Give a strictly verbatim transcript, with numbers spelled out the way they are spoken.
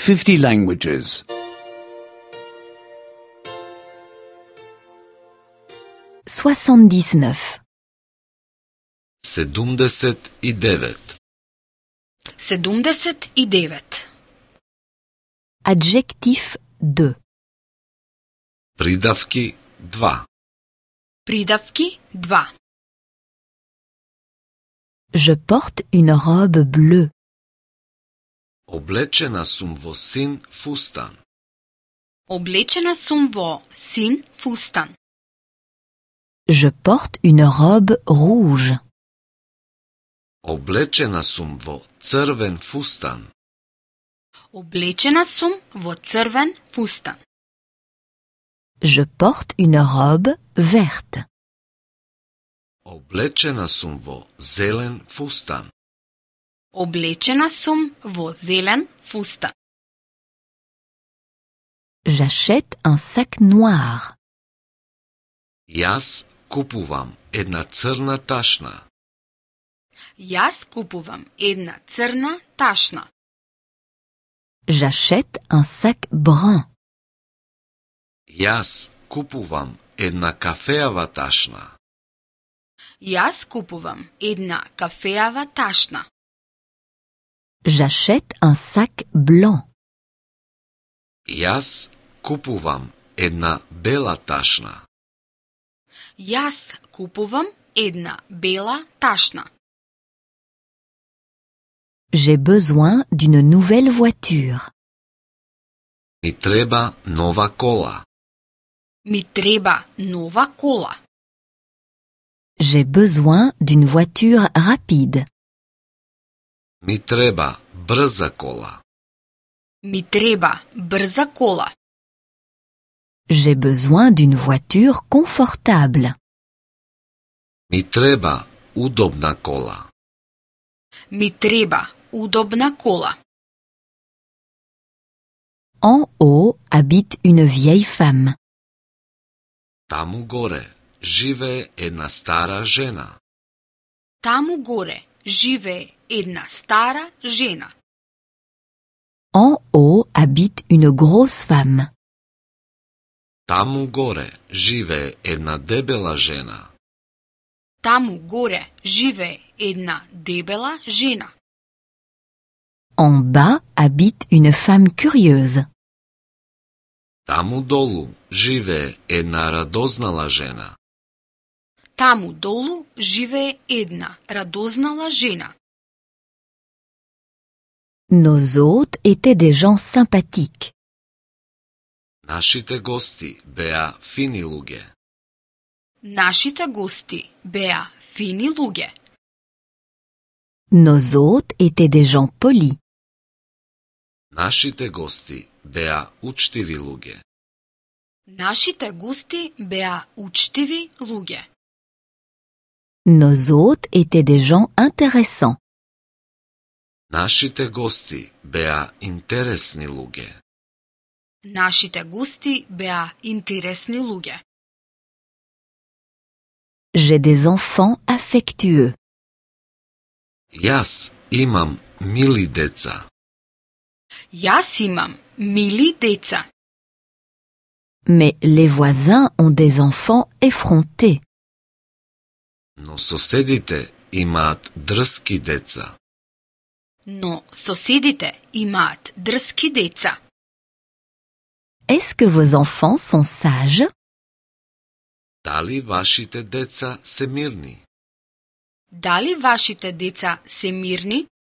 fifty languages. soixante-dix-neuf. седумдесет и девет. седумдесет и девет. Adjectif deux. Придавки два. Придавки два. Je porte une robe bleue. Облечена сум во син фустан. Облечена сум во син фустан. Je porte une robe rouge. Облечена сум во црвен фустан. Облечена сум во црвен фустан. Je porte une robe verte. Облечена сум во зелен фустан. Облечена сум во зелен фустан. J'achète un sac noir. Јас купувам една црна ташна. Јас купувам една црна ташна. J'achète un sac brun. Јас купувам една кафеава ташна. Јас купувам една кафеава ташна. J'achète un sac blanc. Јас купувам една бела ташна. Јас купувам една бела ташна. J'ai besoin d'une nouvelle voiture. Ми треба нова кола. Ми треба нова кола. J'ai besoin d'une voiture rapide. Ми треба брза кола. Ми треба брза кола. J'ai besoin d'une voiture confortable. Ми треба удобна кола. Ми треба удобна кола. En haut habite une vieille femme. Таму горе живее една стара жена. Таму горе живее една стара жена. En haut habite une grosse femme. Таму горе живее една дебела жена. Таму горе живее една дебела жена. En bas habite une femme curieuse. Таму долу живее една радознала жена. Таму долу живее една радознала жена. Nos hôtes étaient des gens sympathiques. Нашите гости беа фини луѓе. Нашите гости беа фини луѓе. Nos hôtes étaient des gens polis. Нашите гости беа учтиви луѓе. Нашите гости беа учтиви луѓе. Nos hôtes étaient des gens intéressants. Нашите гости беа интересни луѓе. Нашите гости беа интересни луѓе. J'ai des enfants affectueux. Јас имам мили деца. Јас имам мили деца. Mais les voisins ont des enfants effrontés. Но соседите имаат дрски деца. Но соседите имаат дрски деца. Est-ce que vos enfants sont sages? Дали вашите деца се мирни? Дали вашите деца се мирни?